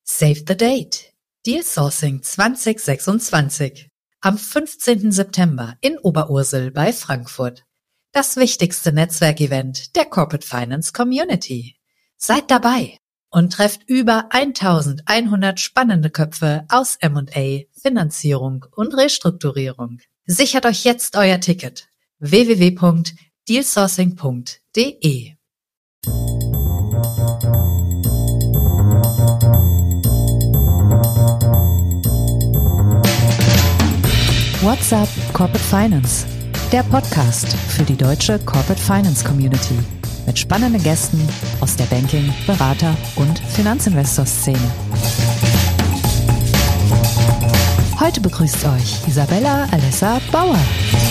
Save the Date. Deal Sourcing 2026. Am 15. September in Oberursel bei Frankfurt. Das wichtigste Netzwerkevent der Corporate Finance Community. Seid dabei und trefft über 1100 spannende Köpfe aus M&A, Finanzierung und Restrukturierung. Sichert euch jetzt euer Ticket. www.dealsourcing.de. What's up Corporate Finance? Der Podcast für die deutsche Corporate Finance Community mit spannenden Gästen aus der Banking-, Berater- und Finanzinvestor-Szene. Heute begrüßt euch Isabella Alessa Bauer.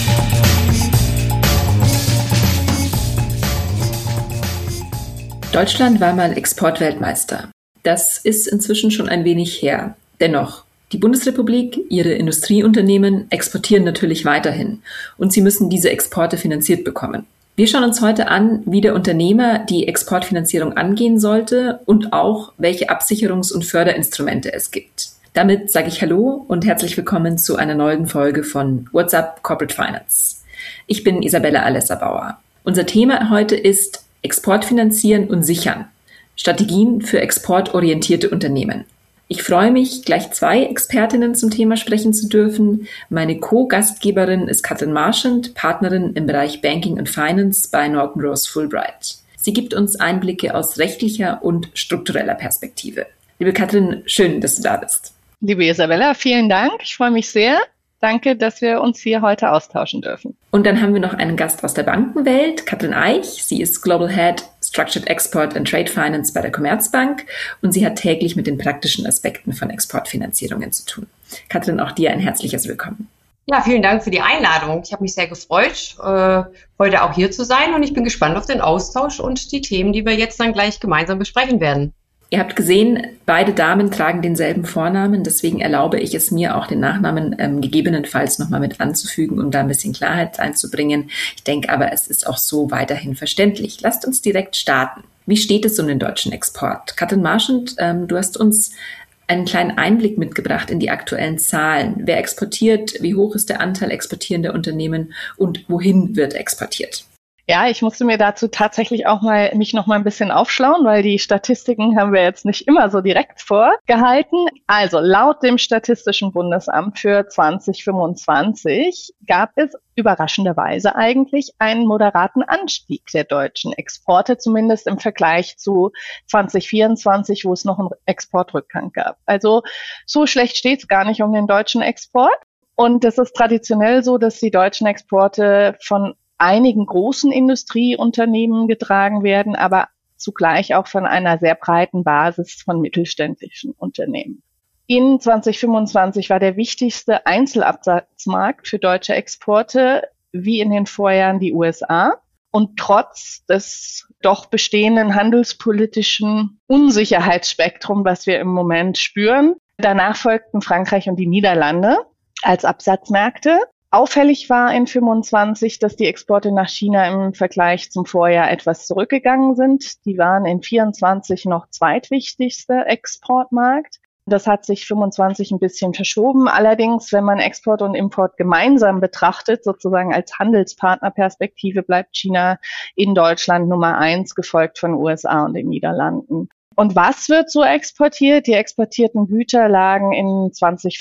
Deutschland war mal Exportweltmeister. Das ist inzwischen schon ein wenig her. Dennoch, die Bundesrepublik, ihre Industrieunternehmen exportieren natürlich weiterhin und sie müssen diese Exporte finanziert bekommen. Wir schauen uns heute an, wie der Unternehmer die Exportfinanzierung angehen sollte und auch, welche Absicherungs- und Förderinstrumente es gibt. Damit sage ich Hallo und herzlich willkommen zu einer neuen Folge von What's up Corporate Finance. Ich bin Isabella Alessa Bauer. Unser Thema heute ist Export finanzieren und sichern. Strategien für exportorientierte Unternehmen. Ich freue mich, gleich 2 Expertinnen zum Thema sprechen zu dürfen. Meine Co-Gastgeberin ist Katrin Marchand, Partnerin im Bereich Banking und Finance bei Norton Rose Fulbright. Sie gibt uns Einblicke aus rechtlicher und struktureller Perspektive. Liebe Katrin, schön, dass du da bist. Liebe Isabella, vielen Dank. Ich freue mich sehr. Danke, dass wir uns hier heute austauschen dürfen. Und dann haben wir noch einen Gast aus der Bankenwelt, Katrin Eich. Sie ist Global Head Structured Export and Trade Finance bei der Commerzbank und sie hat täglich mit den praktischen Aspekten von Exportfinanzierungen zu tun. Katrin, auch dir ein herzliches Willkommen. Ja, vielen Dank für die Einladung. Ich habe mich sehr gefreut, heute auch hier zu sein und ich bin gespannt auf den Austausch und die Themen, die wir jetzt dann gleich gemeinsam besprechen werden. Ihr habt gesehen, beide Damen tragen denselben Vornamen, deswegen erlaube ich es mir auch, den Nachnamen gegebenenfalls nochmal mit anzufügen, um da ein bisschen Klarheit reinzubringen. Ich denke aber, es ist auch so weiterhin verständlich. Lasst uns direkt starten. Wie steht es um den deutschen Export? Katrin Marchand, du hast uns einen kleinen Einblick mitgebracht in die aktuellen Zahlen. Wer exportiert? Wie hoch ist der Anteil exportierender Unternehmen und wohin wird exportiert? Ja, ich musste mir dazu tatsächlich auch mich noch mal ein bisschen aufschlauen, weil die Statistiken haben wir jetzt nicht immer so direkt vorgehalten. Also laut dem Statistischen Bundesamt für 2025 gab es überraschenderweise eigentlich einen moderaten Anstieg der deutschen Exporte, zumindest im Vergleich zu 2024, wo es noch einen Exportrückgang gab. Also so schlecht steht es gar nicht um den deutschen Export. Und es ist traditionell so, dass die deutschen Exporte von einigen großen Industrieunternehmen getragen werden, aber zugleich auch von einer sehr breiten Basis von mittelständischen Unternehmen. In 2025 war der wichtigste Einzelabsatzmarkt für deutsche Exporte, wie in den Vorjahren, die USA. Und trotz des doch bestehenden handelspolitischen Unsicherheitsspektrum, was wir im Moment spüren, danach folgten Frankreich und die Niederlande als Absatzmärkte. Auffällig war in 25, dass die Exporte nach China im Vergleich zum Vorjahr etwas zurückgegangen sind. Die waren in 24 noch zweitwichtigster Exportmarkt. Das hat sich 25 ein bisschen verschoben. Allerdings, wenn man Export und Import gemeinsam betrachtet, sozusagen als Handelspartnerperspektive, bleibt China in Deutschland Nummer 1, gefolgt von USA und den Niederlanden. Und was wird so exportiert? Die exportierten Güter lagen in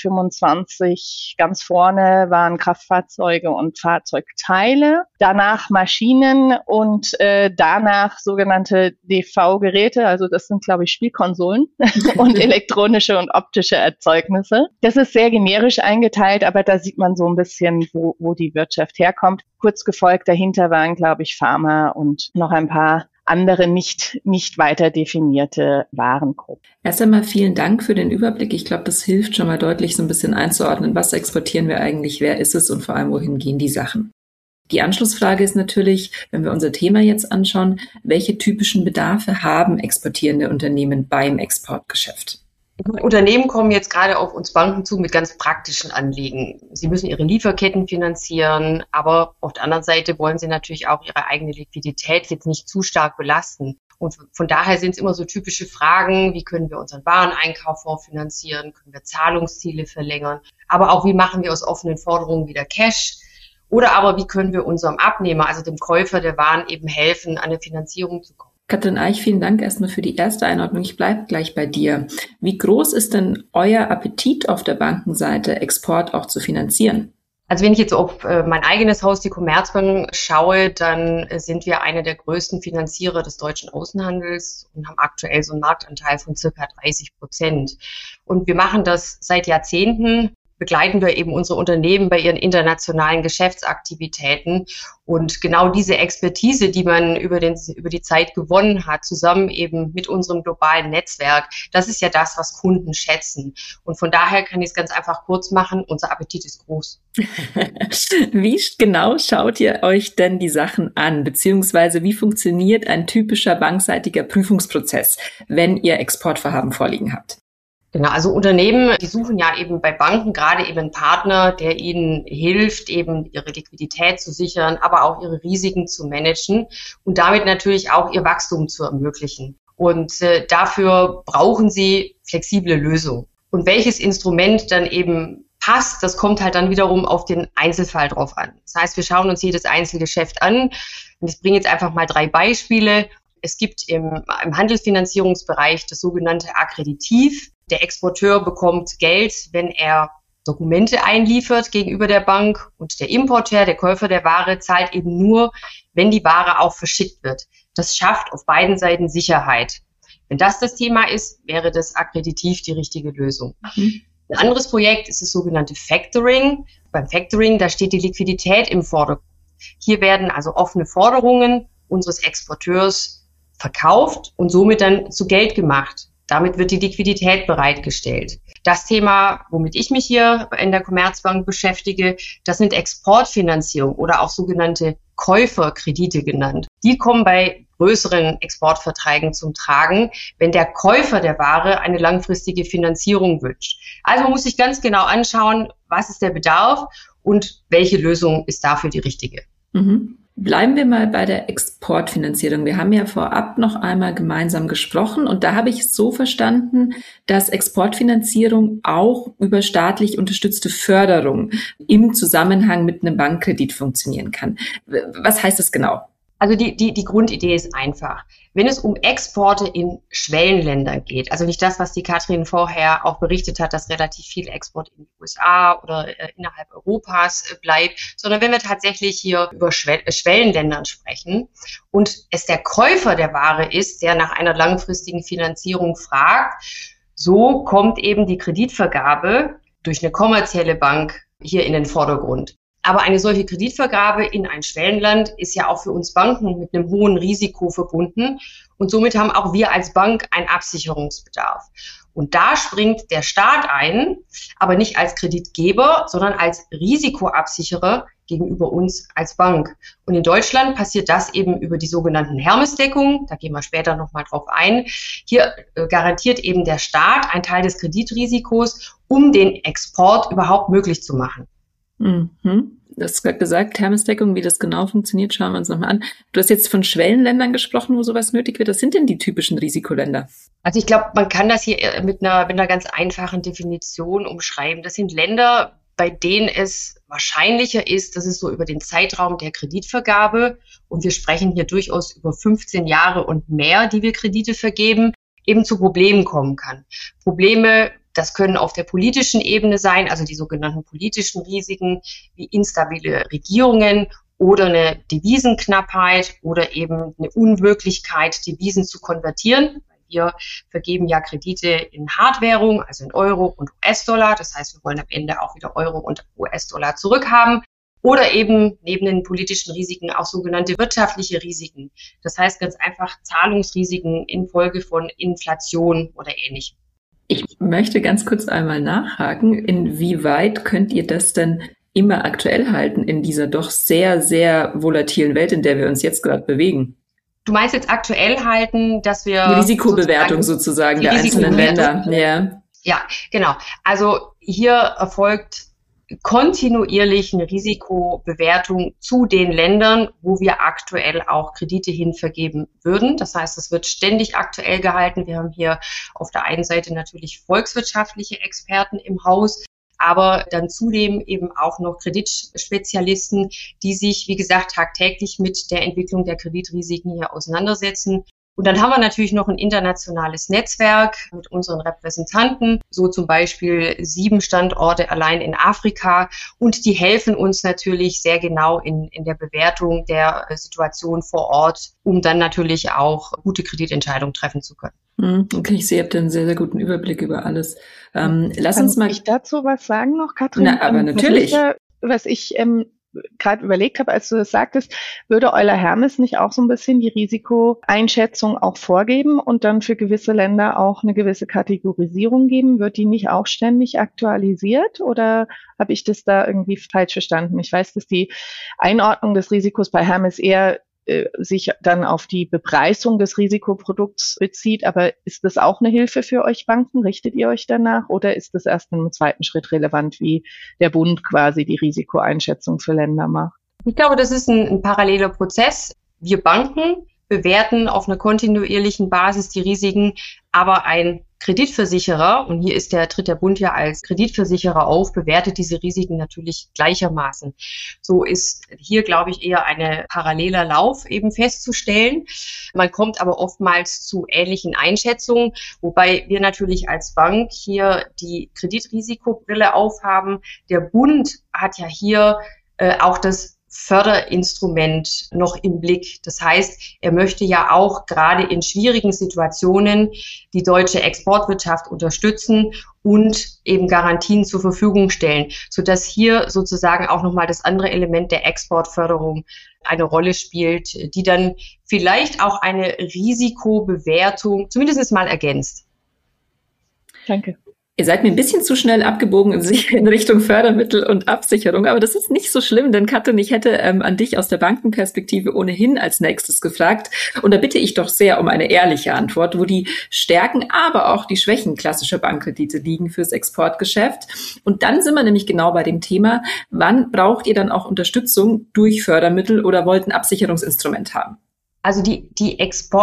2025 ganz vorne, waren Kraftfahrzeuge und Fahrzeugteile, danach Maschinen und danach sogenannte DV-Geräte, also das sind, glaube ich, Spielkonsolen und elektronische und optische Erzeugnisse. Das ist sehr generisch eingeteilt, aber da sieht man so ein bisschen, wo die Wirtschaft herkommt. Kurz gefolgt dahinter waren, glaube ich, Pharma und noch ein paar andere nicht weiter definierte Warengruppen. Erst einmal vielen Dank für den Überblick. Ich glaube, das hilft schon mal deutlich so ein bisschen einzuordnen, was exportieren wir eigentlich, wer ist es und vor allem, wohin gehen die Sachen. Die Anschlussfrage ist natürlich, wenn wir unser Thema jetzt anschauen, welche typischen Bedarfe haben exportierende Unternehmen beim Exportgeschäft? Unternehmen kommen jetzt gerade auf uns Banken zu mit ganz praktischen Anliegen. Sie müssen ihre Lieferketten finanzieren, aber auf der anderen Seite wollen sie natürlich auch ihre eigene Liquidität jetzt nicht zu stark belasten. Und von daher sind es immer so typische Fragen, wie können wir unseren Wareneinkauf vorfinanzieren, können wir Zahlungsziele verlängern, aber auch wie machen wir aus offenen Forderungen wieder Cash oder aber wie können wir unserem Abnehmer, also dem Käufer der Waren eben helfen, an eine Finanzierung zu kommen. Katrin Eich, vielen Dank erstmal für die erste Einordnung. Ich bleibe gleich bei dir. Wie groß ist denn euer Appetit auf der Bankenseite, Export auch zu finanzieren? Also wenn ich jetzt auf mein eigenes Haus, die Commerzbank, schaue, dann sind wir eine der größten Finanzierer des deutschen Außenhandels und haben aktuell so einen Marktanteil von circa 30%. Und wir machen das seit Jahrzehnten, begleiten wir eben unsere Unternehmen bei ihren internationalen Geschäftsaktivitäten. Und genau diese Expertise, die man über die Zeit gewonnen hat, zusammen eben mit unserem globalen Netzwerk, das ist ja das, was Kunden schätzen. Und von daher kann ich es ganz einfach kurz machen, unser Appetit ist groß. Wie genau schaut ihr euch denn die Sachen an? Beziehungsweise wie funktioniert ein typischer bankseitiger Prüfungsprozess, wenn ihr Exportvorhaben vorliegen habt? Genau, also Unternehmen, die suchen ja eben bei Banken gerade eben einen Partner, der ihnen hilft, eben ihre Liquidität zu sichern, aber auch ihre Risiken zu managen und damit natürlich auch ihr Wachstum zu ermöglichen. Und dafür brauchen sie flexible Lösungen. Und welches Instrument dann eben passt, das kommt halt dann wiederum auf den Einzelfall drauf an. Das heißt, wir schauen uns jedes Einzelgeschäft an. Und ich bringe jetzt einfach mal 3 Beispiele. Es gibt im Handelsfinanzierungsbereich das sogenannte Akkreditiv. Der Exporteur bekommt Geld, wenn er Dokumente einliefert gegenüber der Bank und der Importeur, der Käufer der Ware, zahlt eben nur, wenn die Ware auch verschickt wird. Das schafft auf beiden Seiten Sicherheit. Wenn das Thema ist, wäre das Akkreditiv die richtige Lösung. Ein anderes Projekt ist das sogenannte Factoring. Beim Factoring, da steht die Liquidität im Vordergrund. Hier werden also offene Forderungen unseres Exporteurs verkauft und somit dann zu Geld gemacht. Damit wird die Liquidität bereitgestellt. Das Thema, womit ich mich hier in der Commerzbank beschäftige, das sind Exportfinanzierung oder auch sogenannte Käuferkredite genannt. Die kommen bei größeren Exportverträgen zum Tragen, wenn der Käufer der Ware eine langfristige Finanzierung wünscht. Also man muss sich ganz genau anschauen, was ist der Bedarf und welche Lösung ist dafür die richtige. Bleiben wir mal bei der Exportfinanzierung. Wir haben ja vorab noch einmal gemeinsam gesprochen und da habe ich es so verstanden, dass Exportfinanzierung auch über staatlich unterstützte Förderung im Zusammenhang mit einem Bankkredit funktionieren kann. Was heißt das genau? Also die Grundidee ist einfach. Wenn es um Exporte in Schwellenländern geht, also nicht das, was die Katrin vorher auch berichtet hat, dass relativ viel Export in die USA oder innerhalb Europas bleibt, sondern wenn wir tatsächlich hier über Schwellenländern sprechen und es der Käufer der Ware ist, der nach einer langfristigen Finanzierung fragt, so kommt eben die Kreditvergabe durch eine kommerzielle Bank hier in den Vordergrund. Aber eine solche Kreditvergabe in ein Schwellenland ist ja auch für uns Banken mit einem hohen Risiko verbunden. Und somit haben auch wir als Bank einen Absicherungsbedarf. Und da springt der Staat ein, aber nicht als Kreditgeber, sondern als Risikoabsicherer gegenüber uns als Bank. Und in Deutschland passiert das eben über die sogenannten Hermes-Deckungen. Da gehen wir später nochmal drauf ein. Hier garantiert eben der Staat einen Teil des Kreditrisikos, um den Export überhaupt möglich zu machen. Du hast gerade gesagt, Hermes-Deckung, wie das genau funktioniert, schauen wir uns nochmal an. Du hast jetzt von Schwellenländern gesprochen, wo sowas nötig wird. Was sind denn die typischen Risikoländer? Also ich glaube, man kann das hier mit einer ganz einfachen Definition umschreiben. Das sind Länder, bei denen es wahrscheinlicher ist, dass es so über den Zeitraum der Kreditvergabe, und wir sprechen hier durchaus über 15 Jahre und mehr, die wir Kredite vergeben, eben zu Problemen kommen kann. Probleme, das können auf der politischen Ebene sein, also die sogenannten politischen Risiken wie instabile Regierungen oder eine Devisenknappheit oder eben eine Unmöglichkeit, Devisen zu konvertieren. Wir vergeben ja Kredite in Hardwährung, also in Euro und US-Dollar. Das heißt, wir wollen am Ende auch wieder Euro und US-Dollar zurückhaben. Oder eben neben den politischen Risiken auch sogenannte wirtschaftliche Risiken. Das heißt ganz einfach Zahlungsrisiken infolge von Inflation oder Ähnlichem. Ich möchte ganz kurz einmal nachhaken, inwieweit könnt ihr das denn immer aktuell halten in dieser doch sehr, sehr volatilen Welt, in der wir uns jetzt gerade bewegen? Du meinst jetzt aktuell halten, dass wir... Die Risikobewertung sozusagen der einzelnen Länder. Ja, genau. Also hier erfolgt kontinuierlich eine Risikobewertung zu den Ländern, wo wir aktuell auch Kredite hin vergeben würden. Das heißt, es wird ständig aktuell gehalten. Wir haben hier auf der einen Seite natürlich volkswirtschaftliche Experten im Haus, aber dann zudem eben auch noch Kreditspezialisten, die sich, wie gesagt, tagtäglich mit der Entwicklung der Kreditrisiken hier auseinandersetzen. Und dann haben wir natürlich noch ein internationales Netzwerk mit unseren Repräsentanten, so zum Beispiel 7 Standorte allein in Afrika. Und die helfen uns natürlich sehr genau in der Bewertung der Situation vor Ort, um dann natürlich auch gute Kreditentscheidungen treffen zu können. Okay, ich sehe, ihr habt einen sehr, sehr guten Überblick über alles. Kann ich dazu was sagen noch, Katrin? Na, aber natürlich. Was ich gerade überlegt habe, als du das sagtest, würde Euler Hermes nicht auch so ein bisschen die Risikoeinschätzung auch vorgeben und dann für gewisse Länder auch eine gewisse Kategorisierung geben? Wird die nicht auch ständig aktualisiert oder habe ich das da irgendwie falsch verstanden? Ich weiß, dass die Einordnung des Risikos bei Hermes eher sich dann auf die Bepreisung des Risikoprodukts bezieht. Aber ist das auch eine Hilfe für euch Banken? Richtet ihr euch danach? Oder ist das erst im zweiten Schritt relevant, wie der Bund quasi die Risikoeinschätzung für Länder macht? Ich glaube, das ist ein paralleler Prozess. Wir Banken bewerten auf einer kontinuierlichen Basis die Risiken, aber ein Kreditversicherer, und hier tritt der Bund ja als Kreditversicherer auf, bewertet diese Risiken natürlich gleichermaßen. So ist hier, glaube ich, eher ein paralleler Lauf eben festzustellen. Man kommt aber oftmals zu ähnlichen Einschätzungen, wobei wir natürlich als Bank hier die Kreditrisikogrille aufhaben. Der Bund hat ja hier auch das Förderinstrument noch im Blick. Das heißt, er möchte ja auch gerade in schwierigen Situationen die deutsche Exportwirtschaft unterstützen und eben Garantien zur Verfügung stellen, sodass hier sozusagen auch nochmal das andere Element der Exportförderung eine Rolle spielt, die dann vielleicht auch eine Risikobewertung zumindest mal ergänzt. Danke. Ihr seid mir ein bisschen zu schnell abgebogen in Richtung Fördermittel und Absicherung, aber das ist nicht so schlimm, denn Katrin, ich hätte an dich aus der Bankenperspektive ohnehin als nächstes gefragt. Und da bitte ich doch sehr um eine ehrliche Antwort, wo die Stärken, aber auch die Schwächen klassischer Bankkredite liegen fürs Exportgeschäft. Und dann sind wir nämlich genau bei dem Thema, wann braucht ihr dann auch Unterstützung durch Fördermittel oder wollt ein Absicherungsinstrument haben? Also die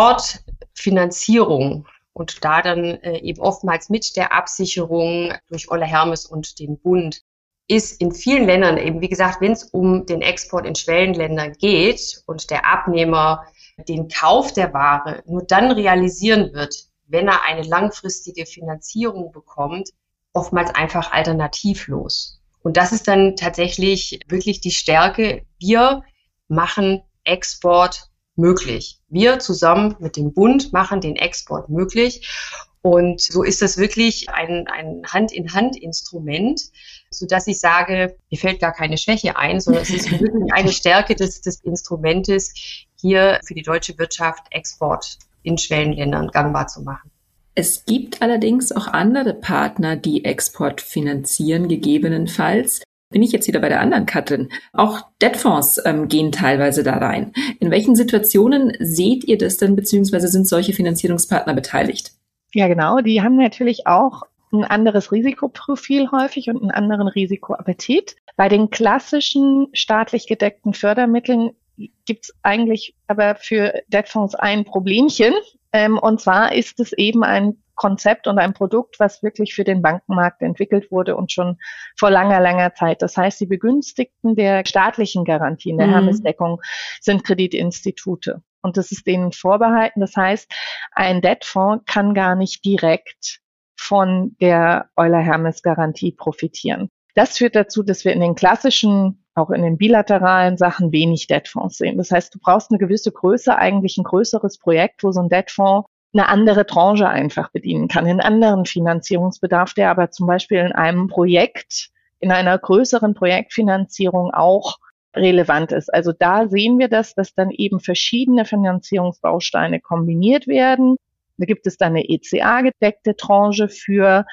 Exportfinanzierung und da dann eben oftmals mit der Absicherung durch Euler Hermes und den Bund ist in vielen Ländern eben, wie gesagt, wenn es um den Export in Schwellenländer geht und der Abnehmer den Kauf der Ware nur dann realisieren wird, wenn er eine langfristige Finanzierung bekommt, oftmals einfach alternativlos. Und das ist dann tatsächlich wirklich die Stärke. Wir machen Export möglich. Wir zusammen mit dem Bund machen den Export möglich. Und so ist das wirklich ein Hand-in-Hand-Instrument, sodass ich sage, mir fällt gar keine Schwäche ein, sondern es ist wirklich eine Stärke des Instrumentes, hier für die deutsche Wirtschaft Export in Schwellenländern gangbar zu machen. Es gibt allerdings auch andere Partner, die Export finanzieren, gegebenenfalls. Bin ich jetzt wieder bei der anderen Katrin. Auch Debtfonds gehen teilweise da rein. In welchen Situationen seht ihr das denn, beziehungsweise sind solche Finanzierungspartner beteiligt? Ja, genau. Die haben natürlich auch ein anderes Risikoprofil häufig und einen anderen Risikoappetit. Bei den klassischen staatlich gedeckten Fördermitteln gibt's eigentlich aber für Debtfonds ein Problemchen. Und zwar ist es eben ein Konzept und ein Produkt, was wirklich für den Bankenmarkt entwickelt wurde und schon vor langer, langer Zeit. Das heißt, die Begünstigten der staatlichen Garantien, der Hermes-Deckung, sind Kreditinstitute. Und das ist denen vorbehalten. Das heißt, ein Debtfonds kann gar nicht direkt von der Euler-Hermes-Garantie profitieren. Das führt dazu, dass wir in den klassischen, auch in den bilateralen Sachen wenig Debtfonds sehen. Das heißt, du brauchst eine gewisse Größe, eigentlich ein größeres Projekt, wo so ein Debtfonds eine andere Tranche einfach bedienen kann, einen anderen Finanzierungsbedarf, der aber zum Beispiel in einem Projekt, in einer größeren Projektfinanzierung auch relevant ist. Also da sehen wir das, dass dann eben verschiedene Finanzierungsbausteine kombiniert werden. Da gibt es dann eine ECA-gedeckte Tranche für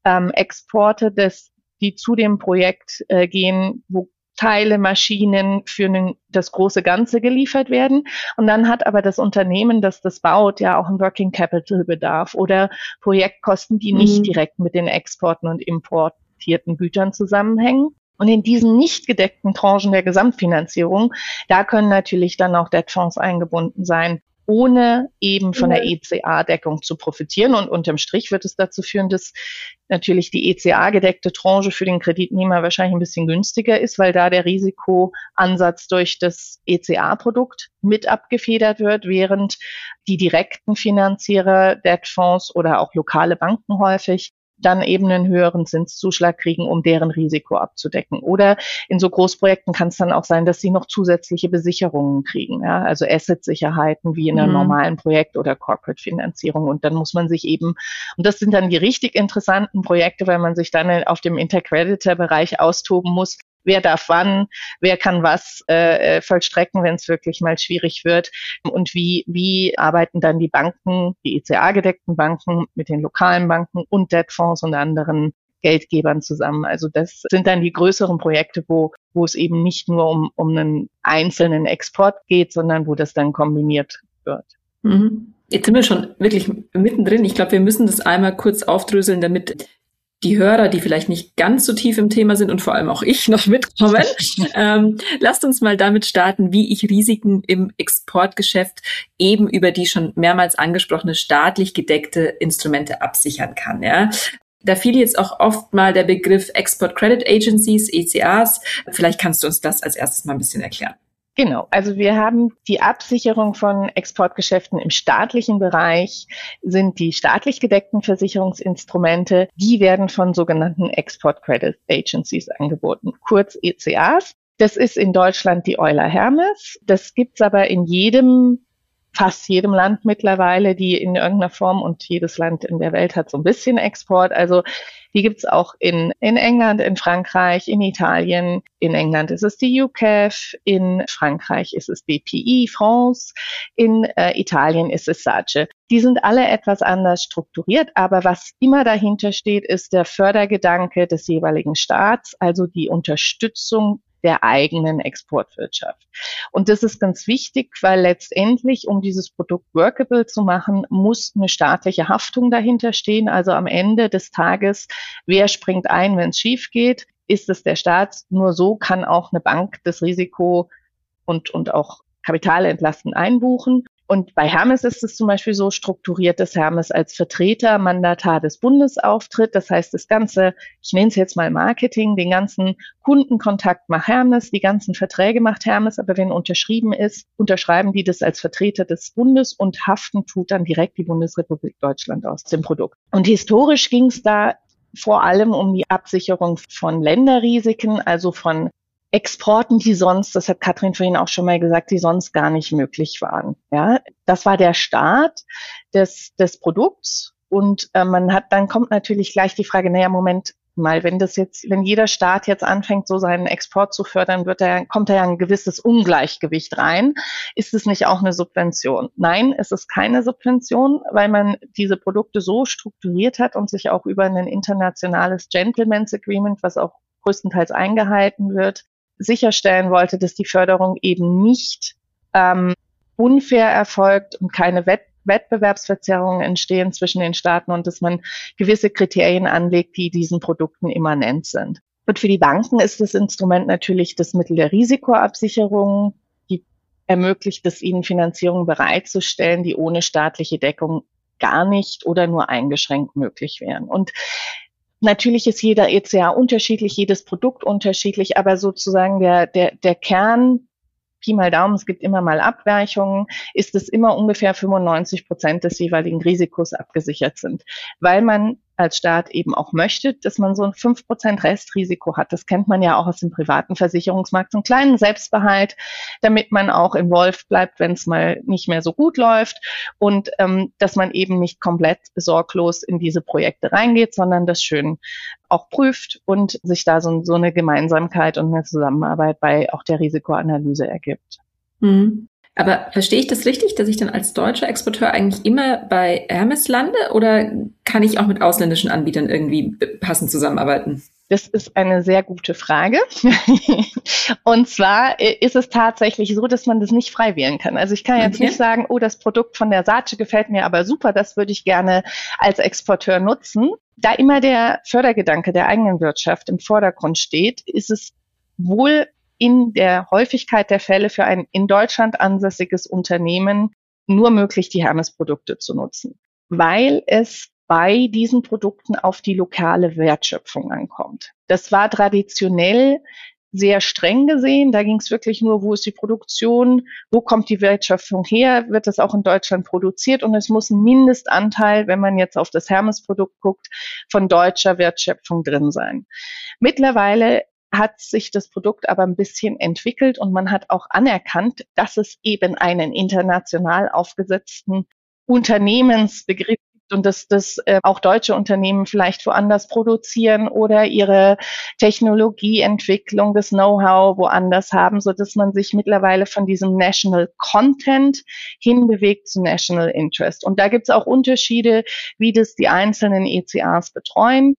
Exporte, die zu dem Projekt gehen, wo Teile, Maschinen für das große Ganze geliefert werden. Und dann hat aber das Unternehmen, das baut, ja auch einen Working Capital Bedarf oder Projektkosten, die nicht direkt mit den Exporten und importierten Gütern zusammenhängen. Und in diesen nicht gedeckten Tranchen der Gesamtfinanzierung, da können natürlich dann auch Debtfonds eingebunden sein, ohne eben von der ECA-Deckung zu profitieren. Und unterm Strich wird es dazu führen, dass natürlich die ECA-gedeckte Tranche für den Kreditnehmer wahrscheinlich ein bisschen günstiger ist, weil da der Risikoansatz durch das ECA-Produkt mit abgefedert wird, während die direkten Finanzierer, Debtfonds oder auch lokale Banken häufig dann eben einen höheren Zinszuschlag kriegen, um deren Risiko abzudecken. Oder in so Großprojekten kann es dann auch sein, dass sie noch zusätzliche Besicherungen kriegen, ja, also Asset-Sicherheiten wie in einem normalen Projekt oder Corporate-Finanzierung. Und dann muss man sich eben, und das sind dann die richtig interessanten Projekte, weil man sich dann auf dem Intercreditor-Bereich austoben muss, wer darf wann, wer kann was vollstrecken, wenn es wirklich mal schwierig wird, und wie arbeiten dann die Banken, die ECA-gedeckten Banken mit den lokalen Banken und Debtfonds und anderen Geldgebern zusammen. Also das sind dann die größeren Projekte, wo es eben nicht nur um einen einzelnen Export geht, sondern wo das dann kombiniert wird. Mhm. Jetzt sind wir schon wirklich mittendrin. Ich glaube, wir müssen das einmal kurz aufdröseln, damit die Hörer, die vielleicht nicht ganz so tief im Thema sind und vor allem auch ich noch mitkommen. Lasst uns mal damit starten, wie ich Risiken im Exportgeschäft eben über die schon mehrmals angesprochene staatlich gedeckte Instrumente absichern kann. Ja. Da fiel jetzt auch oft mal der Begriff Export Credit Agencies, ECAs. Vielleicht kannst du uns das als erstes mal ein bisschen erklären. Genau, also wir haben die Absicherung von Exportgeschäften im staatlichen Bereich, sind die staatlich gedeckten Versicherungsinstrumente, die werden von sogenannten Export Credit Agencies angeboten, kurz ECAs. Das ist in Deutschland die Euler Hermes. Das gibt's aber in fast jedem Land mittlerweile, die in irgendeiner Form, und jedes Land in der Welt hat so ein bisschen Export. Also die gibt's auch in England, in Frankreich, in Italien. In England ist es die UCAF, in Frankreich ist es BPI, France, in Italien ist es SACE. Die sind alle etwas anders strukturiert, aber was immer dahinter steht, ist der Fördergedanke des jeweiligen Staats, also die Unterstützung der eigenen Exportwirtschaft. Und das ist ganz wichtig, weil letztendlich, um dieses Produkt workable zu machen, muss eine staatliche Haftung dahinter stehen. Also am Ende des Tages, wer springt ein, wenn es schief geht? Ist es der Staat? Nur so kann auch eine Bank das Risiko und auch Kapitalentlasten einbuchen. Und bei Hermes ist es zum Beispiel so strukturiert, dass Hermes als Vertreter, Mandatar des Bundes auftritt. Das heißt, das ganze, ich nenne es jetzt mal Marketing, den ganzen Kundenkontakt macht Hermes, die ganzen Verträge macht Hermes. Aber wenn unterschrieben ist, unterschreiben die das als Vertreter des Bundes und haften tut dann direkt die Bundesrepublik Deutschland aus dem Produkt. Und historisch ging es da vor allem um die Absicherung von Länderrisiken, also von Exporten, die sonst, das hat Katrin vorhin auch schon mal gesagt, die sonst gar nicht möglich waren. Ja, das war der Start des Produkts. Und dann kommt natürlich gleich die Frage, naja, Moment mal, wenn jeder Staat jetzt anfängt, so seinen Export zu fördern, kommt da ja ein gewisses Ungleichgewicht rein. Ist es nicht auch eine Subvention? Nein, es ist keine Subvention, weil man diese Produkte so strukturiert hat und sich auch über ein internationales Gentleman's Agreement, was auch größtenteils eingehalten wird, sicherstellen wollte, dass die Förderung eben nicht unfair erfolgt und keine Wettbewerbsverzerrungen entstehen zwischen den Staaten und dass man gewisse Kriterien anlegt, die diesen Produkten immanent sind. Und für die Banken ist das Instrument natürlich das Mittel der Risikoabsicherung, die ermöglicht es ihnen, Finanzierung bereitzustellen, die ohne staatliche Deckung gar nicht oder nur eingeschränkt möglich wären. Und natürlich ist jeder ECA unterschiedlich, jedes Produkt unterschiedlich, aber sozusagen der Kern, Pi mal Daumen, es gibt immer mal Abweichungen, ist es immer ungefähr 95% des jeweiligen Risikos abgesichert sind, weil man als Staat eben auch möchte, dass man so ein 5% Restrisiko hat. Das kennt man ja auch aus dem privaten Versicherungsmarkt, so einen kleinen Selbstbehalt, damit man auch involved bleibt, wenn es mal nicht mehr so gut läuft und dass man eben nicht komplett sorglos in diese Projekte reingeht, sondern das schön auch prüft und sich da so eine Gemeinsamkeit und eine Zusammenarbeit bei auch der Risikoanalyse ergibt. Mhm. Aber verstehe ich das richtig, dass ich dann als deutscher Exporteur eigentlich immer bei Hermes lande oder kann ich auch mit ausländischen Anbietern irgendwie passend zusammenarbeiten? Das ist eine sehr gute Frage. Und zwar ist es tatsächlich so, dass man das nicht frei wählen kann. Also ich kann jetzt nicht sagen, oh, das Produkt von der SACE gefällt mir aber super, das würde ich gerne als Exporteur nutzen. Da immer der Fördergedanke der eigenen Wirtschaft im Vordergrund steht, ist es wohl in der Häufigkeit der Fälle für ein in Deutschland ansässiges Unternehmen nur möglich, die Hermes-Produkte zu nutzen, weil es bei diesen Produkten auf die lokale Wertschöpfung ankommt. Das war traditionell sehr streng gesehen. Da ging es wirklich nur, wo ist die Produktion, wo kommt die Wertschöpfung her, wird das auch in Deutschland produziert und es muss ein Mindestanteil, wenn man jetzt auf das Hermes-Produkt guckt, von deutscher Wertschöpfung drin sein. Mittlerweile hat sich das Produkt aber ein bisschen entwickelt und man hat auch anerkannt, dass es eben einen international aufgesetzten Unternehmensbegriff gibt und dass auch deutsche Unternehmen vielleicht woanders produzieren oder ihre Technologieentwicklung, das Know-how woanders haben, so dass man sich mittlerweile von diesem National Content hinbewegt zu National Interest. Und da gibt es auch Unterschiede, wie das die einzelnen ECAs betreuen.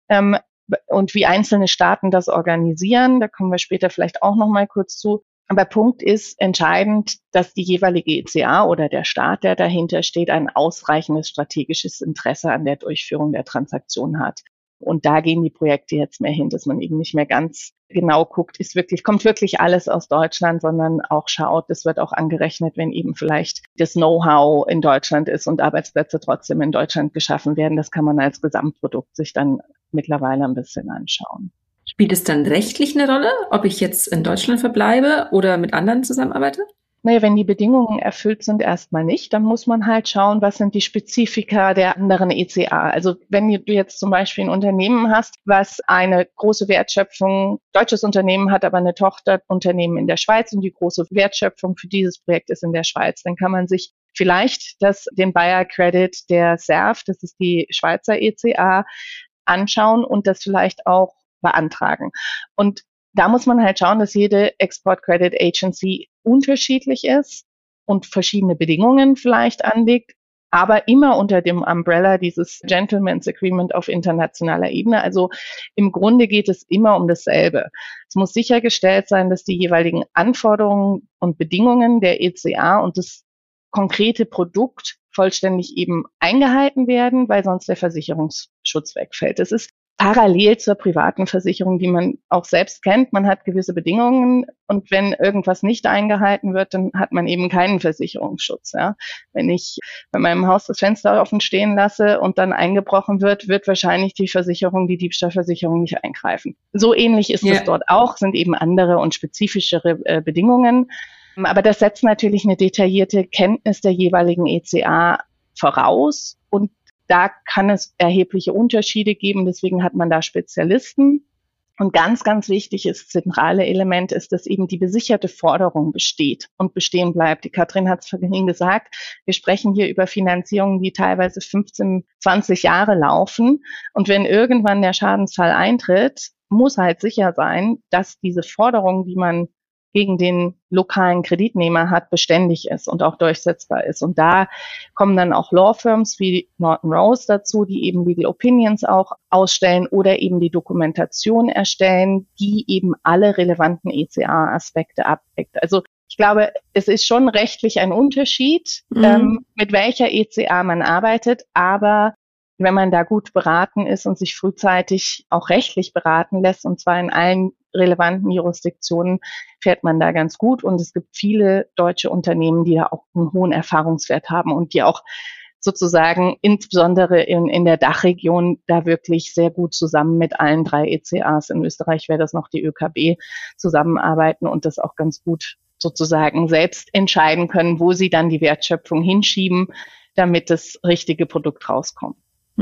Und wie einzelne Staaten das organisieren, da kommen wir später vielleicht auch noch mal kurz zu. Aber Punkt ist entscheidend, dass die jeweilige ECA oder der Staat, der dahinter steht, ein ausreichendes strategisches Interesse an der Durchführung der Transaktion hat. Und da gehen die Projekte jetzt mehr hin, dass man eben nicht mehr ganz genau guckt, kommt wirklich alles aus Deutschland, sondern auch schaut, das wird auch angerechnet, wenn eben vielleicht das Know-how in Deutschland ist und Arbeitsplätze trotzdem in Deutschland geschaffen werden. Das kann man als Gesamtprodukt sich dann mittlerweile ein bisschen anschauen. Spielt es dann rechtlich eine Rolle, ob ich jetzt in Deutschland verbleibe oder mit anderen zusammenarbeite? Naja, wenn die Bedingungen erfüllt sind, erstmal nicht, dann muss man halt schauen, was sind die Spezifika der anderen ECA. Also wenn du jetzt zum Beispiel ein Unternehmen hast, was eine große Wertschöpfung, deutsches Unternehmen hat aber eine Tochterunternehmen in der Schweiz und die große Wertschöpfung für dieses Projekt ist in der Schweiz, dann kann man sich vielleicht den Buyer Credit der SERF, das ist die Schweizer ECA, anschauen und das vielleicht auch beantragen. Und da muss man halt schauen, dass jede Export Credit Agency unterschiedlich ist und verschiedene Bedingungen vielleicht anlegt, aber immer unter dem Umbrella dieses Gentleman's Agreement auf internationaler Ebene. Also im Grunde geht es immer um dasselbe. Es muss sichergestellt sein, dass die jeweiligen Anforderungen und Bedingungen der ECA und das konkrete Produkt vollständig eben eingehalten werden, weil sonst der Versicherungsschutz wegfällt. Das ist parallel zur privaten Versicherung, die man auch selbst kennt. Man hat gewisse Bedingungen und wenn irgendwas nicht eingehalten wird, dann hat man eben keinen Versicherungsschutz. Ja. Wenn ich bei meinem Haus das Fenster offen stehen lasse und dann eingebrochen wird, wird wahrscheinlich die Diebstahlversicherung nicht eingreifen. So ähnlich ist es dort auch, sind eben andere und spezifischere Bedingungen. Aber das setzt natürlich eine detaillierte Kenntnis der jeweiligen ECA voraus und da kann es erhebliche Unterschiede geben, deswegen hat man da Spezialisten. Und ganz, ganz wichtig ist, das zentrale Element ist, dass eben die besicherte Forderung besteht und bestehen bleibt. Die Katrin hat es vorhin gesagt, wir sprechen hier über Finanzierungen, die teilweise 15, 20 Jahre laufen. Und wenn irgendwann der Schadensfall eintritt, muss halt sicher sein, dass diese Forderung, die man gegen den lokalen Kreditnehmer hat, beständig ist und auch durchsetzbar ist. Und da kommen dann auch Lawfirms wie Norton Rose dazu, die eben Legal Opinions auch ausstellen oder eben die Dokumentation erstellen, die eben alle relevanten ECA-Aspekte abdeckt. Also ich glaube, es ist schon rechtlich ein Unterschied, mit welcher ECA man arbeitet, aber wenn man da gut beraten ist und sich frühzeitig auch rechtlich beraten lässt, und zwar in allen relevanten Jurisdiktionen, fährt man da ganz gut. Und es gibt viele deutsche Unternehmen, die da auch einen hohen Erfahrungswert haben und die auch sozusagen insbesondere in der Dachregion da wirklich sehr gut zusammen mit allen 3 ECAs, in Österreich wäre das noch die ÖKB, zusammenarbeiten und das auch ganz gut sozusagen selbst entscheiden können, wo sie dann die Wertschöpfung hinschieben, damit das richtige Produkt rauskommt.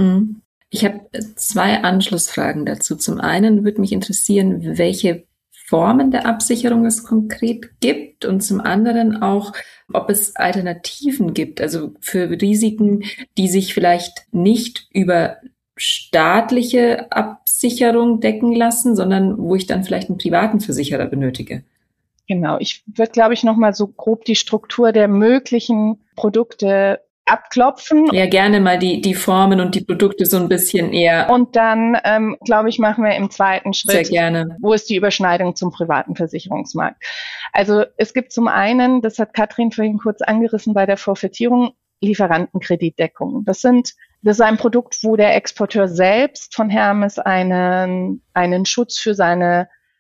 Ich habe 2 Anschlussfragen dazu. Zum einen würde mich interessieren, welche Formen der Absicherung es konkret gibt und zum anderen auch, ob es Alternativen gibt, also für Risiken, die sich vielleicht nicht über staatliche Absicherung decken lassen, sondern wo ich dann vielleicht einen privaten Versicherer benötige. Genau, ich würde, glaube ich, nochmal so grob die Struktur der möglichen Produkte abklopfen. Ja, gerne mal die Formen und die Produkte so ein bisschen eher. Und dann, glaube ich, machen wir im zweiten Schritt, sehr gerne, wo ist die Überschneidung zum privaten Versicherungsmarkt. Also es gibt zum einen, das hat Katrin vorhin kurz angerissen bei der Forfaitierung, Lieferantenkreditdeckung. Das ist ein Produkt, wo der Exporteur selbst von Hermes einen Schutz für seine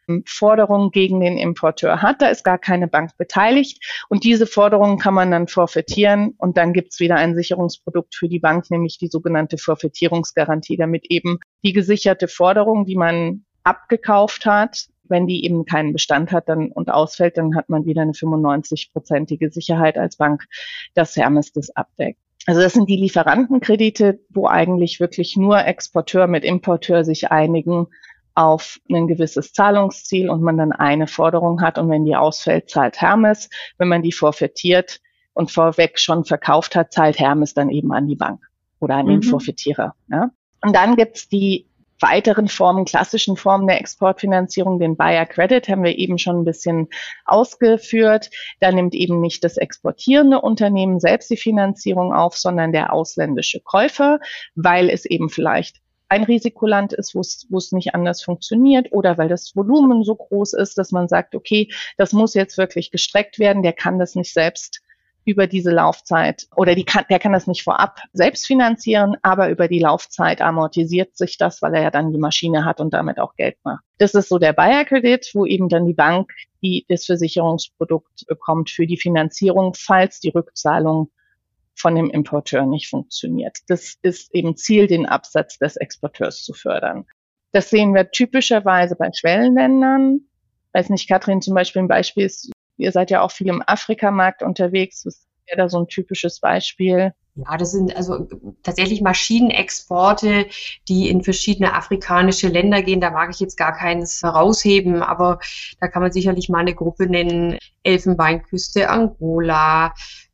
Forderungen gegen den Importeur hat. Da ist gar keine Bank beteiligt und diese Forderungen kann man dann forfeitieren und dann gibt's wieder ein Sicherungsprodukt für die Bank, nämlich die sogenannte Forfeitierungsgarantie, damit eben die gesicherte Forderung, die man abgekauft hat, wenn die eben keinen Bestand hat dann und ausfällt, dann hat man wieder eine 95-prozentige Sicherheit als Bank, dass Hermes das abdeckt. Also das sind die Lieferantenkredite, wo eigentlich wirklich nur Exporteur mit Importeur sich einigen auf ein gewisses Zahlungsziel und man dann eine Forderung hat und wenn die ausfällt, zahlt Hermes. Wenn man die forfeitiert und vorweg schon verkauft hat, zahlt Hermes dann eben an die Bank oder an den Forfeitierer. Ja. Und dann gibt's die weiteren Formen, klassischen Formen der Exportfinanzierung, den Buyer Credit, haben wir eben schon ein bisschen ausgeführt. Da nimmt eben nicht das exportierende Unternehmen selbst die Finanzierung auf, sondern der ausländische Käufer, weil es eben vielleicht ein Risikoland ist, wo es nicht anders funktioniert oder weil das Volumen so groß ist, dass man sagt, okay, das muss jetzt wirklich gestreckt werden, der kann das nicht selbst über diese Laufzeit oder der kann das nicht vorab selbst finanzieren, aber über die Laufzeit amortisiert sich das, weil er ja dann die Maschine hat und damit auch Geld macht. Das ist so der Buyer-Kredit, wo eben dann die Bank das Versicherungsprodukt bekommt für die Finanzierung, falls die Rückzahlung von dem Importeur nicht funktioniert. Das ist eben Ziel, den Absatz des Exporteurs zu fördern. Das sehen wir typischerweise bei Schwellenländern. Weiß nicht, Katrin, zum Beispiel ein Beispiel ist, ihr seid ja auch viel im Afrikamarkt unterwegs. Das wäre da so ein typisches Beispiel. Ja, das sind also tatsächlich Maschinenexporte, die in verschiedene afrikanische Länder gehen. Da mag ich jetzt gar keins herausheben, aber da kann man sicherlich mal eine Gruppe nennen. Elfenbeinküste, Angola,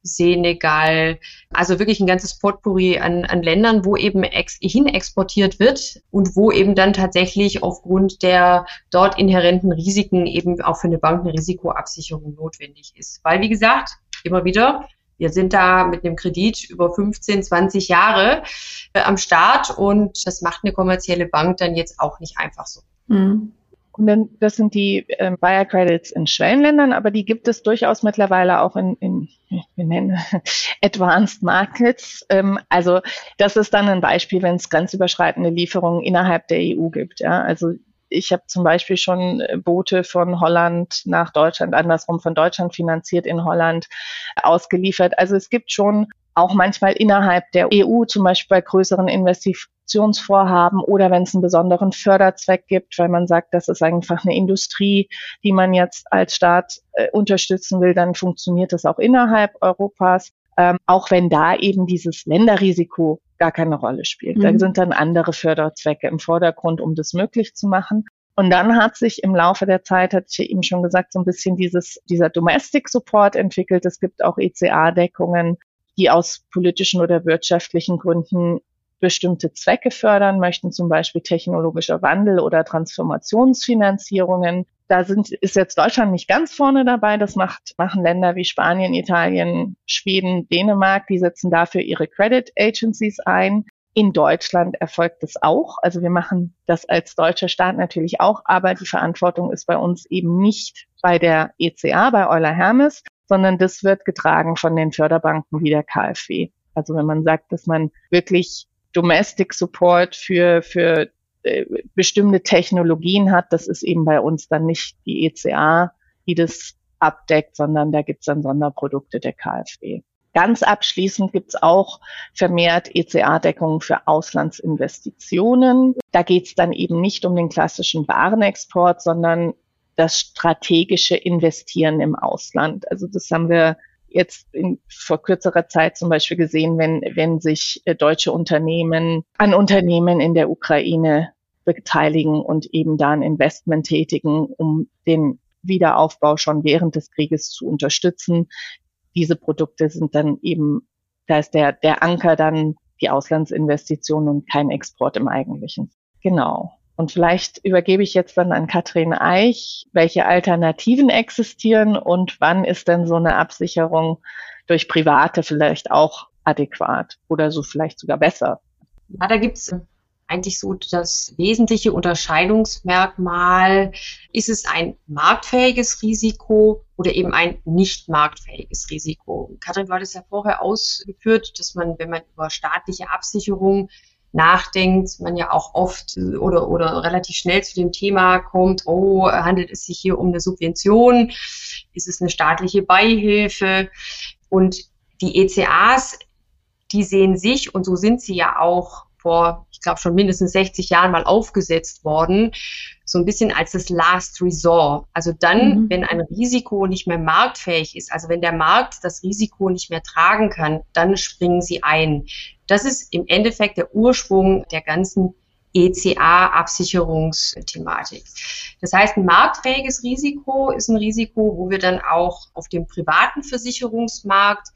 Senegal. Also wirklich ein ganzes Potpourri an Ländern, wo eben hin exportiert wird und wo eben dann tatsächlich aufgrund der dort inhärenten Risiken eben auch für eine Bank eine Risikoabsicherung notwendig ist. Weil, wie gesagt, immer wieder, wir sind da mit einem Kredit über 15, 20 Jahre am Start und das macht eine kommerzielle Bank dann jetzt auch nicht einfach so. Mhm. Und dann, das sind die Buyer Credits in Schwellenländern, aber die gibt es durchaus mittlerweile auch in wir nennen Advanced Markets. Also das ist dann ein Beispiel, wenn es grenzüberschreitende Lieferungen innerhalb der EU gibt. Ja, also ich habe zum Beispiel schon Boote von Holland nach Deutschland, andersrum von Deutschland finanziert in Holland ausgeliefert. Also es gibt schon auch manchmal innerhalb der EU, zum Beispiel bei größeren Investitionsvorhaben oder wenn es einen besonderen Förderzweck gibt, weil man sagt, das ist einfach eine Industrie, die man jetzt als Staat unterstützen will, dann funktioniert das auch innerhalb Europas, auch wenn da eben dieses Länderrisiko gar keine Rolle spielt. Da sind dann andere Förderzwecke im Vordergrund, um das möglich zu machen. Und dann hat sich im Laufe der Zeit, hatte ich ja eben schon gesagt, so ein bisschen dieser Domestic Support entwickelt. Es gibt auch ECA-Deckungen, die aus politischen oder wirtschaftlichen Gründen bestimmte Zwecke fördern möchten, zum Beispiel technologischer Wandel oder Transformationsfinanzierungen. Da ist jetzt Deutschland nicht ganz vorne dabei. Das machen Länder wie Spanien, Italien, Schweden, Dänemark. Die setzen dafür ihre Credit Agencies ein. In Deutschland erfolgt das auch. Also wir machen das als deutscher Staat natürlich auch, aber die Verantwortung ist bei uns eben nicht bei der ECA, bei Euler Hermes, sondern das wird getragen von den Förderbanken wie der KfW. Also wenn man sagt, dass man wirklich Domestic Support für bestimmte Technologien hat, das ist eben bei uns dann nicht die ECA, die das abdeckt, sondern da gibt es dann Sonderprodukte der KfW. Ganz abschließend gibt es auch vermehrt ECA-Deckungen für Auslandsinvestitionen. Da geht es dann eben nicht um den klassischen Warenexport, sondern das strategische Investieren im Ausland. Also das haben wir jetzt vor kürzerer Zeit zum Beispiel gesehen, wenn sich deutsche Unternehmen an Unternehmen in der Ukraine beteiligen und eben da ein Investment tätigen, um den Wiederaufbau schon während des Krieges zu unterstützen. Diese Produkte sind dann eben, da ist der Anker dann die Auslandsinvestition und kein Export im Eigentlichen. Genau. Und vielleicht übergebe ich jetzt dann an Katrin Eich, welche Alternativen existieren und wann ist denn so eine Absicherung durch Private vielleicht auch adäquat oder so vielleicht sogar besser? Ja, da gibt's eigentlich so das wesentliche Unterscheidungsmerkmal. Ist es ein marktfähiges Risiko oder eben ein nicht marktfähiges Risiko? Katrin, du hattest ja vorher ausgeführt, dass man, wenn man über staatliche Absicherung nachdenkt, man ja auch oft oder relativ schnell zu dem Thema kommt, handelt es sich hier um eine Subvention? Ist es eine staatliche Beihilfe? Und die ECAs, die sehen sich, und so sind sie ja auch vor, ich glaube, schon mindestens 60 Jahren mal aufgesetzt worden, so ein bisschen als das Last Resort. Also dann, wenn ein Risiko nicht mehr marktfähig ist, also wenn der Markt das Risiko nicht mehr tragen kann, dann springen sie ein. Das ist im Endeffekt der Ursprung der ganzen ECA-Absicherungsthematik. Das heißt, ein marktfähiges Risiko ist ein Risiko, wo wir dann auch auf dem privaten Versicherungsmarkt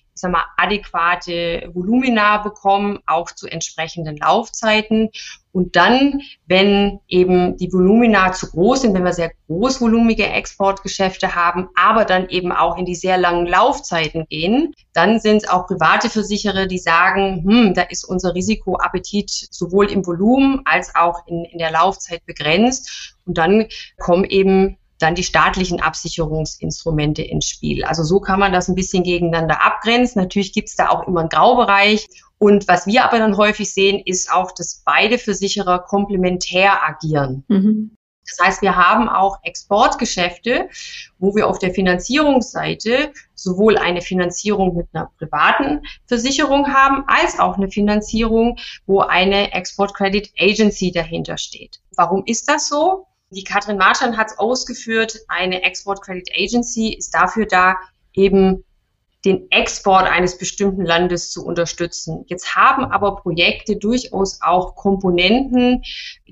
adäquate Volumina bekommen, auch zu entsprechenden Laufzeiten. Und dann, wenn eben die Volumina zu groß sind, wenn wir sehr großvolumige Exportgeschäfte haben, aber dann eben auch in die sehr langen Laufzeiten gehen, dann sind es auch private Versicherer, die sagen, da ist unser Risikoappetit sowohl im Volumen als auch in der Laufzeit begrenzt. Und dann kommen eben dann die staatlichen Absicherungsinstrumente ins Spiel. Also so kann man das ein bisschen gegeneinander abgrenzen. Natürlich gibt es da auch immer einen Graubereich. Und was wir aber dann häufig sehen, ist auch, dass beide Versicherer komplementär agieren. Das heißt, wir haben auch Exportgeschäfte, wo wir auf der Finanzierungsseite sowohl eine Finanzierung mit einer privaten Versicherung haben, als auch eine Finanzierung, wo eine Export Credit Agency dahinter steht. Warum ist das so? Die Katrin Marschan hat es ausgeführt, eine Export Credit Agency ist dafür da, eben den Export eines bestimmten Landes zu unterstützen. Jetzt haben aber Projekte durchaus auch Komponenten,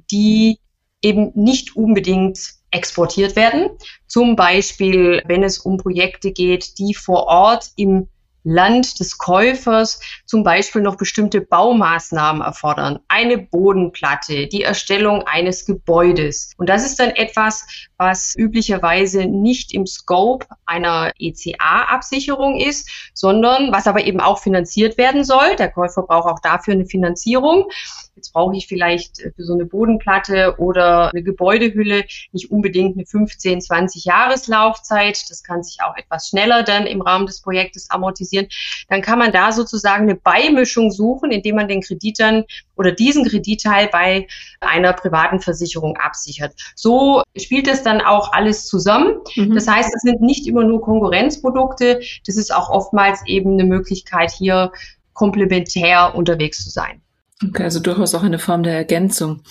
die eben nicht unbedingt exportiert werden. Zum Beispiel, wenn es um Projekte geht, die vor Ort im Land des Käufers zum Beispiel noch bestimmte Baumaßnahmen erfordern. Eine Bodenplatte, die Erstellung eines Gebäudes. Und das ist dann etwas, was üblicherweise nicht im Scope einer ECA-Absicherung ist, sondern was aber eben auch finanziert werden soll. Der Käufer braucht auch dafür eine Finanzierung. Jetzt brauche ich vielleicht für so eine Bodenplatte oder eine Gebäudehülle nicht unbedingt eine 15-, 20-Jahres-Laufzeit. Das kann sich auch etwas schneller dann im Rahmen des Projektes amortisieren. Dann kann man da sozusagen eine Beimischung suchen, indem man den Kredit dann oder diesen Kreditteil bei einer privaten Versicherung absichert. So spielt das dann auch alles zusammen. Das heißt, es sind nicht immer nur Konkurrenzprodukte. Das ist auch oftmals eben eine Möglichkeit, hier komplementär unterwegs zu sein. Okay, also durchaus auch eine Form der Ergänzung.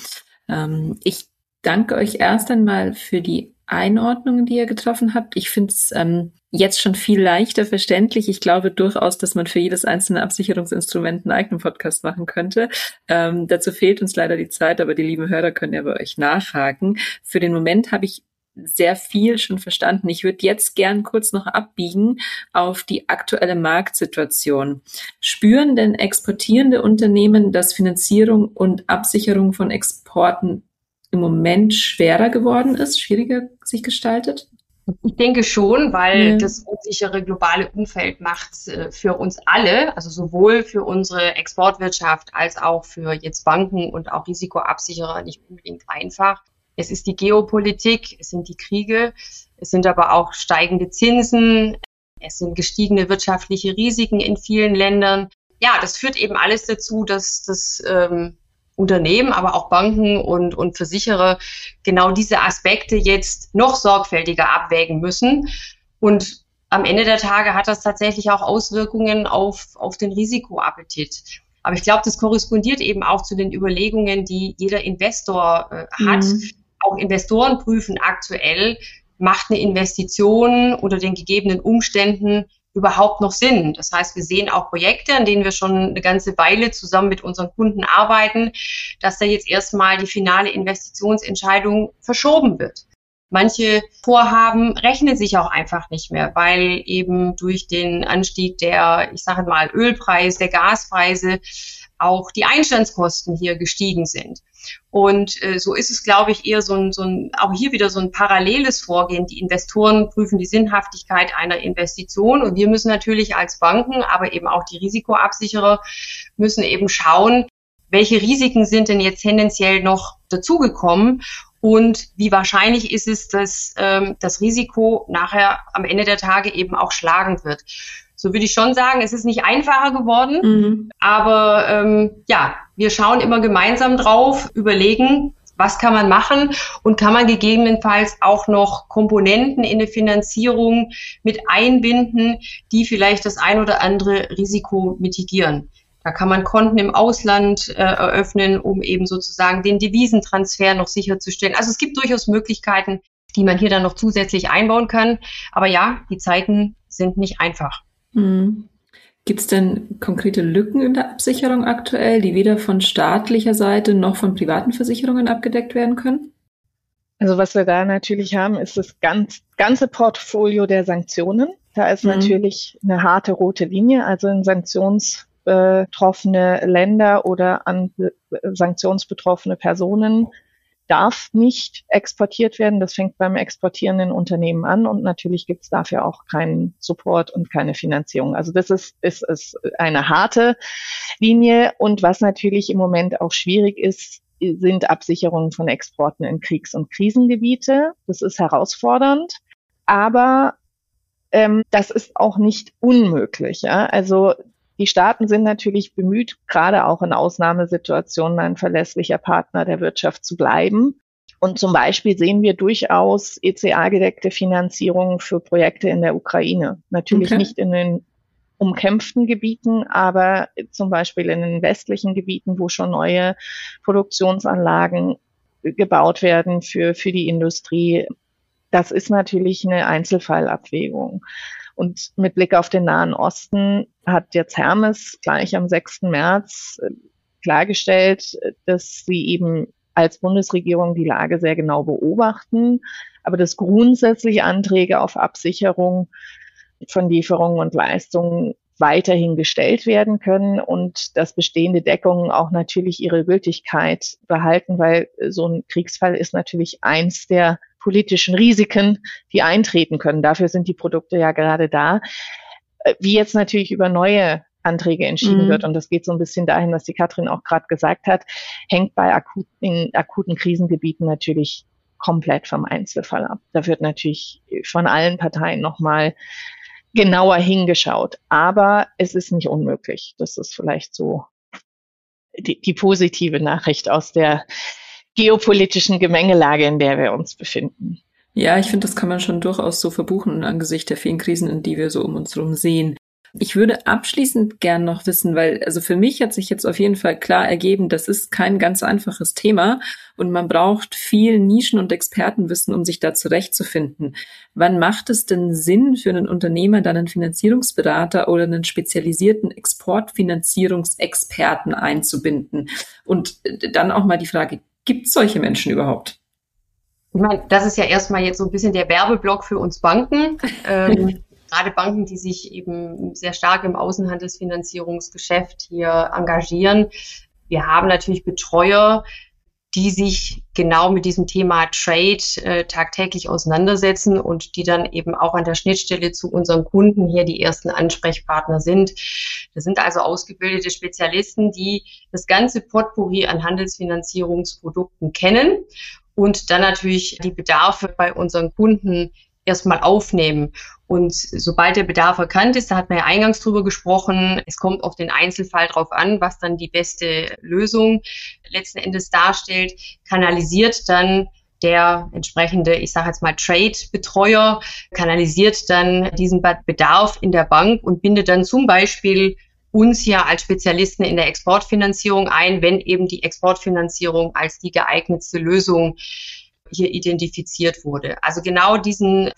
Ich danke euch erst einmal für die Einordnungen, die ihr getroffen habt. Ich finde es jetzt schon viel leichter verständlich. Ich glaube durchaus, dass man für jedes einzelne Absicherungsinstrument einen eigenen Podcast machen könnte. Dazu fehlt uns leider die Zeit, aber die lieben Hörer können ja bei euch nachhaken. Für den Moment habe ich sehr viel schon verstanden. Ich würde jetzt gern kurz noch abbiegen auf die aktuelle Marktsituation. Spüren denn exportierende Unternehmen, dass Finanzierung und Absicherung von Exporten im Moment schwerer geworden ist, schwieriger sich gestaltet? Ich denke schon, weil das unsichere globale Umfeld macht für uns alle, also sowohl für unsere Exportwirtschaft als auch für jetzt Banken und auch Risikoabsicherer nicht unbedingt einfach. Es ist die Geopolitik, es sind die Kriege, es sind aber auch steigende Zinsen, es sind gestiegene wirtschaftliche Risiken in vielen Ländern. Ja, das führt eben alles dazu, dass das Unternehmen, aber auch Banken und Versicherer genau diese Aspekte jetzt noch sorgfältiger abwägen müssen. Und am Ende der Tage hat das tatsächlich auch Auswirkungen auf den Risikoappetit. Aber ich glaube, das korrespondiert eben auch zu den Überlegungen, die jeder Investor hat. Auch Investoren prüfen aktuell, macht eine Investition unter den gegebenen Umständen überhaupt noch Sinn? Das heißt, wir sehen auch Projekte, an denen wir schon eine ganze Weile zusammen mit unseren Kunden arbeiten, dass da jetzt erstmal die finale Investitionsentscheidung verschoben wird. Manche Vorhaben rechnen sich auch einfach nicht mehr, weil eben durch den Anstieg der, ich sage mal, Ölpreis, der Gaspreise auch die Einstandskosten hier gestiegen sind. Und so ist es, glaube ich, eher auch hier wieder so ein paralleles Vorgehen. Die Investoren prüfen die Sinnhaftigkeit einer Investition und wir müssen natürlich als Banken, aber eben auch die Risikoabsicherer müssen eben schauen, welche Risiken sind denn jetzt tendenziell noch dazugekommen und wie wahrscheinlich ist es, dass das Risiko nachher am Ende der Tage eben auch schlagend wird. So würde ich schon sagen, es ist nicht einfacher geworden, aber wir schauen immer gemeinsam drauf, überlegen, was kann man machen und kann man gegebenenfalls auch noch Komponenten in der Finanzierung mit einbinden, die vielleicht das ein oder andere Risiko mitigieren. Da kann man Konten im Ausland eröffnen, um eben sozusagen den Devisentransfer noch sicherzustellen. Also es gibt durchaus Möglichkeiten, die man hier dann noch zusätzlich einbauen kann. Aber ja, die Zeiten sind nicht einfach. Gibt es denn konkrete Lücken in der Absicherung aktuell, die weder von staatlicher Seite noch von privaten Versicherungen abgedeckt werden können? Also was wir da natürlich haben, ist das ganze Portfolio der Sanktionen. Da ist natürlich eine harte rote Linie, also in sanktionsbetroffene Länder oder an sanktionsbetroffene Personen darf nicht exportiert werden. Das fängt beim exportierenden Unternehmen an und natürlich gibt es dafür auch keinen Support und keine Finanzierung. Also das ist eine harte Linie und was natürlich im Moment auch schwierig ist, sind Absicherungen von Exporten in Kriegs- und Krisengebiete. Das ist herausfordernd, aber das ist auch nicht unmöglich. Ja? Also die Staaten sind natürlich bemüht, gerade auch in Ausnahmesituationen ein verlässlicher Partner der Wirtschaft zu bleiben. Und zum Beispiel sehen wir durchaus ECA-gedeckte Finanzierungen für Projekte in der Ukraine. Natürlich nicht in den umkämpften Gebieten, aber zum Beispiel in den westlichen Gebieten, wo schon neue Produktionsanlagen gebaut werden für die Industrie. Das ist natürlich eine Einzelfallabwägung. Und mit Blick auf den Nahen Osten hat jetzt Hermes gleich am 6. März klargestellt, dass sie eben als Bundesregierung die Lage sehr genau beobachten, aber dass grundsätzlich Anträge auf Absicherung von Lieferungen und Leistungen weiterhin gestellt werden können und dass bestehende Deckungen auch natürlich ihre Gültigkeit behalten, weil so ein Kriegsfall ist natürlich eins der politischen Risiken, die eintreten können. Dafür sind die Produkte ja gerade da. Wie jetzt natürlich über neue Anträge entschieden wird, und das geht so ein bisschen dahin, was die Katrin auch gerade gesagt hat, hängt bei akuten Krisengebieten natürlich komplett vom Einzelfall ab. Da wird natürlich von allen Parteien nochmal genauer hingeschaut. Aber es ist nicht unmöglich. Das ist vielleicht so die positive Nachricht aus der geopolitischen Gemengelage, in der wir uns befinden. Ja, ich finde, das kann man schon durchaus so verbuchen angesichts der vielen Krisen, in die wir so um uns herum sehen. Ich würde abschließend gern noch wissen, weil also für mich hat sich jetzt auf jeden Fall klar ergeben, das ist kein ganz einfaches Thema und man braucht viel Nischen- und Expertenwissen, um sich da zurechtzufinden. Wann macht es denn Sinn für einen Unternehmer, dann einen Finanzierungsberater oder einen spezialisierten Exportfinanzierungsexperten einzubinden? Und dann auch mal die Frage, gibt es solche Menschen überhaupt? Ich meine, das ist ja erstmal jetzt so ein bisschen der Werbeblock für uns Banken. Gerade Banken, die sich eben sehr stark im Außenhandelsfinanzierungsgeschäft hier engagieren. Wir haben natürlich Betreuer, die sich genau mit diesem Thema Trade tagtäglich auseinandersetzen und die dann eben auch an der Schnittstelle zu unseren Kunden hier die ersten Ansprechpartner sind. Das sind also ausgebildete Spezialisten, die das ganze Potpourri an Handelsfinanzierungsprodukten kennen und dann natürlich die Bedarfe bei unseren Kunden erstmal aufnehmen. Und sobald der Bedarf erkannt ist, da hat man ja eingangs drüber gesprochen, es kommt auf den Einzelfall drauf an, was dann die beste Lösung letzten Endes darstellt, kanalisiert dann der entsprechende, ich sage jetzt mal Trade-Betreuer, kanalisiert dann diesen Bedarf in der Bank und bindet dann zum Beispiel uns ja als Spezialisten in der Exportfinanzierung ein, wenn eben die Exportfinanzierung als die geeignetste Lösung hier identifiziert wurde. Also genau dieses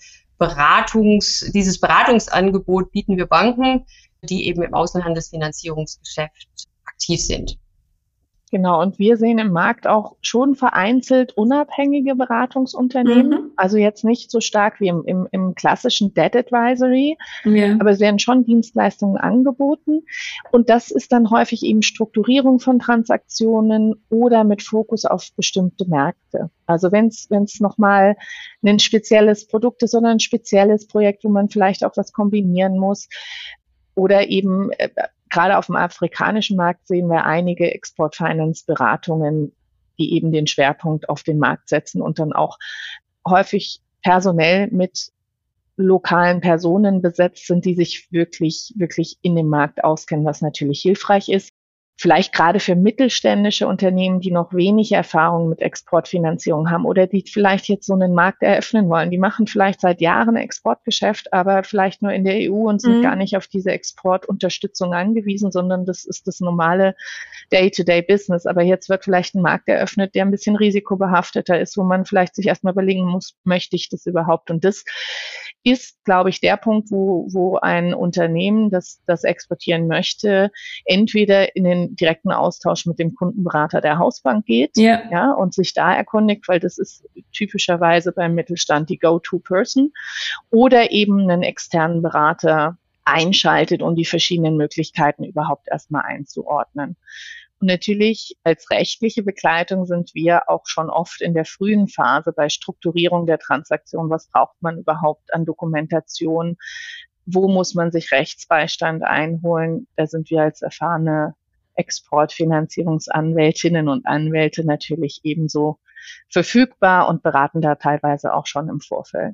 Beratungsangebot bieten wir Banken, die eben im Außenhandelsfinanzierungsgeschäft aktiv sind. Genau, und wir sehen im Markt auch schon vereinzelt unabhängige Beratungsunternehmen, also jetzt nicht so stark wie im klassischen Debt Advisory, aber es werden schon Dienstleistungen angeboten und das ist dann häufig eben Strukturierung von Transaktionen oder mit Fokus auf bestimmte Märkte. Also wenn es nochmal ein spezielles Produkt ist oder ein spezielles Projekt, wo man vielleicht auch was kombinieren muss oder eben gerade auf dem afrikanischen Markt sehen wir einige Export-Finance-Beratungen, die eben den Schwerpunkt auf den Markt setzen und dann auch häufig personell mit lokalen Personen besetzt sind, die sich wirklich, wirklich in dem Markt auskennen, was natürlich hilfreich ist. Vielleicht gerade für mittelständische Unternehmen, die noch wenig Erfahrung mit Exportfinanzierung haben oder die vielleicht jetzt so einen Markt eröffnen wollen. Die machen vielleicht seit Jahren Exportgeschäft, aber vielleicht nur in der EU und sind gar nicht auf diese Exportunterstützung angewiesen, sondern das ist das normale Day-to-Day-Business. Aber jetzt wird vielleicht ein Markt eröffnet, der ein bisschen risikobehafteter ist, wo man vielleicht sich erstmal überlegen muss, möchte ich das überhaupt? Und das ist, glaube ich, der Punkt, wo ein Unternehmen, das exportieren möchte, entweder in den direkten Austausch mit dem Kundenberater der Hausbank geht, ja, und sich da erkundigt, weil das ist typischerweise beim Mittelstand die Go-to-Person, oder eben einen externen Berater einschaltet, um die verschiedenen Möglichkeiten überhaupt erstmal einzuordnen. Und natürlich als rechtliche Begleitung sind wir auch schon oft in der frühen Phase bei Strukturierung der Transaktion. Was braucht man überhaupt an Dokumentation? Wo muss man sich Rechtsbeistand einholen? Da sind wir als erfahrene Exportfinanzierungsanwältinnen und Anwälte natürlich ebenso verfügbar und beraten da teilweise auch schon im Vorfeld.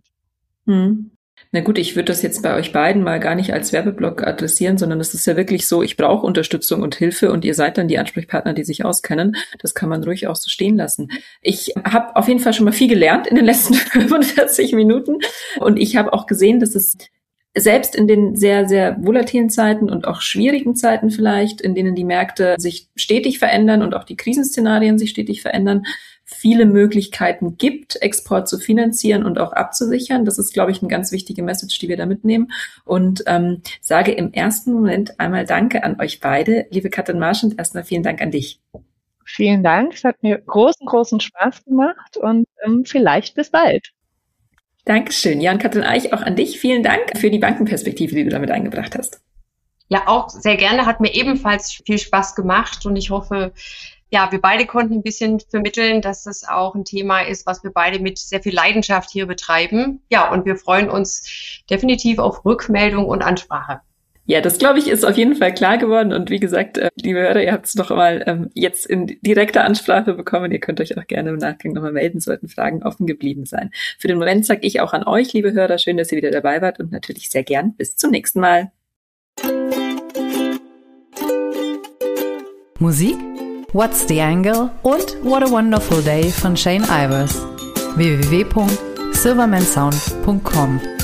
Na gut, ich würde das jetzt bei euch beiden mal gar nicht als Werbeblock adressieren, sondern es ist ja wirklich so, ich brauche Unterstützung und Hilfe und ihr seid dann die Ansprechpartner, die sich auskennen. Das kann man ruhig auch so stehen lassen. Ich habe auf jeden Fall schon mal viel gelernt in den letzten 45 Minuten und ich habe auch gesehen, dass es selbst in den sehr, sehr volatilen Zeiten und auch schwierigen Zeiten vielleicht, in denen die Märkte sich stetig verändern und auch die Krisenszenarien sich stetig verändern, viele Möglichkeiten gibt, Export zu finanzieren und auch abzusichern. Das ist, glaube ich, eine ganz wichtige Message, die wir da mitnehmen. Und sage im ersten Moment einmal Danke an euch beide. Liebe Katrin Marschand, erstmal vielen Dank an dich. Vielen Dank. Es hat mir großen Spaß gemacht und vielleicht bis bald. Dankeschön. Ja, und Katrin Eich, auch an dich. Vielen Dank für die Bankenperspektive, die du damit eingebracht hast. Ja, auch sehr gerne. Hat mir ebenfalls viel Spaß gemacht und ich hoffe, ja, wir beide konnten ein bisschen vermitteln, dass das auch ein Thema ist, was wir beide mit sehr viel Leidenschaft hier betreiben. Ja, und wir freuen uns definitiv auf Rückmeldung und Ansprache. Ja, das, glaube ich, ist auf jeden Fall klar geworden. Und wie gesagt, liebe Hörer, ihr habt es noch mal jetzt in direkter Ansprache bekommen. Ihr könnt euch auch gerne im Nachgang nochmal melden, sollten Fragen offen geblieben sein. Für den Moment sage ich auch an euch, liebe Hörer, schön, dass ihr wieder dabei wart und natürlich sehr gern bis zum nächsten Mal. Musik, What's the Angle und What a Wonderful Day von Shane Ivers. www.silvermansound.com